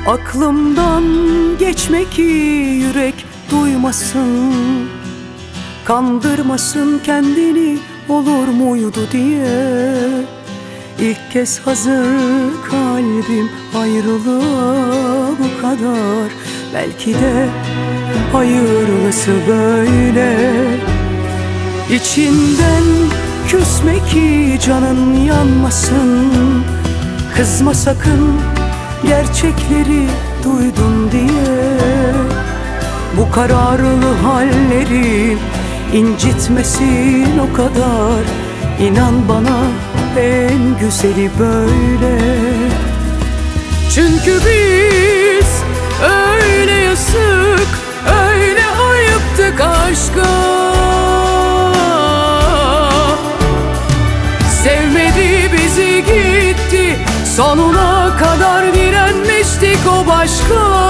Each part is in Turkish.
Aklımdan geçme ki yürek duymasın, kandırmasın kendini olur muydu diye. İlk kez hazır kalbim ayrılığa bu kadar. Belki de hayırlısı böyle. İçinden küsme ki canın yanmasın, kızma sakın gerçekleri duydun diye. Bu kararlı hallerim incitmesin o kadar. İnan bana en güzeli böyle. Çünkü biz öyle yazık, öyle ayıptık aşka. Sevmedi bizi gitti, sonuna kadar direnmiştik o başka.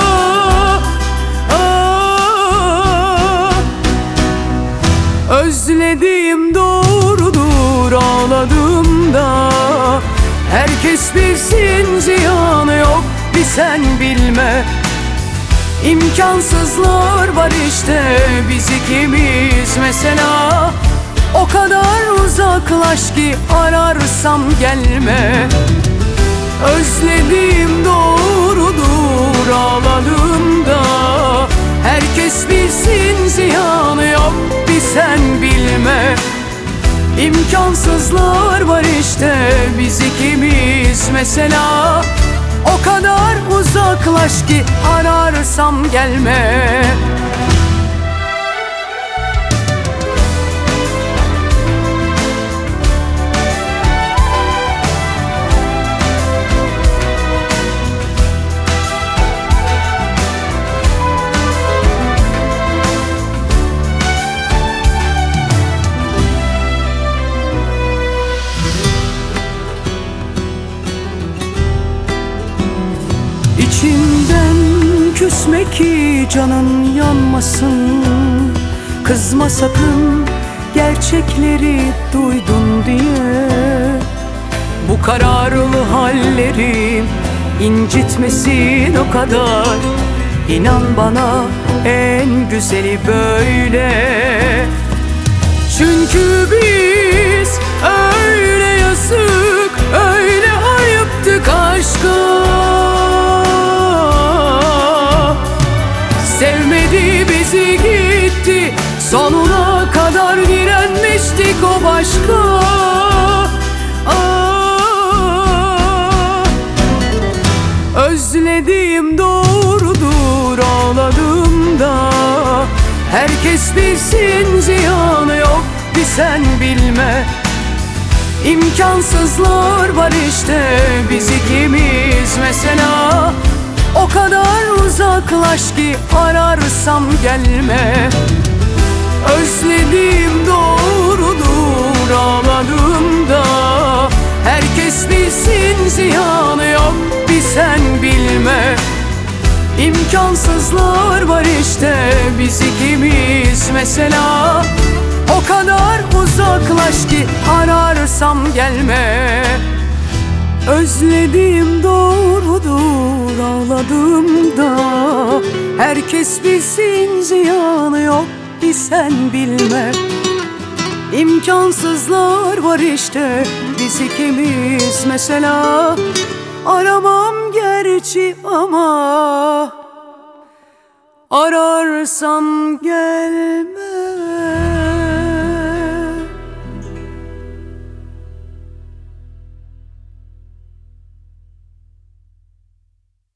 Özlediğim doğrudur, ağladığımda herkes bilsin, ziyanı yok bir sen bilme. İmkansızlar var işte biz ikimiz mesela. O kadar uzaklaş ki ararsam gelme. Özlediğim doğrudur, ağladığımda herkes bilsin, ziyanı yok bir sen bilme. İmkansızlar var işte biz ikimiz mesela. O kadar uzaklaş ki ararsam gelme. İçinden küsme ki canın yanmasın, kızma sakın gerçekleri duydun diye. Bu kararlı hallerim incitmesin o kadar. İnan bana en güzeli böyle. Çünkü biz öyle yazık, öyle ayıptık aşka. Sevmedi bizi gitti, sonuna kadar direnmiştik o başka. Özlediğim doğrudur, ağladığımda herkes bilsin, ziyanı yok bir sen bilme. İmkansızlar var işte biz ikimiz mesela. O kadar uzaklaş ki ararsam gelme. Özlediğim doğrudur, ağladığımda herkes bilsin, ziyanı yok bir sen bilme. İmkansızlar var işte biz ikimiz mesela. O kadar uzaklaş ki ararsam gelme. Özlediğim doğrudur, ağladığımda herkes bilsin, ziyanı yok bir sen bilme. İmkansızlar var işte biz ikimiz mesela. Aramam gerçi ama ararsam gel.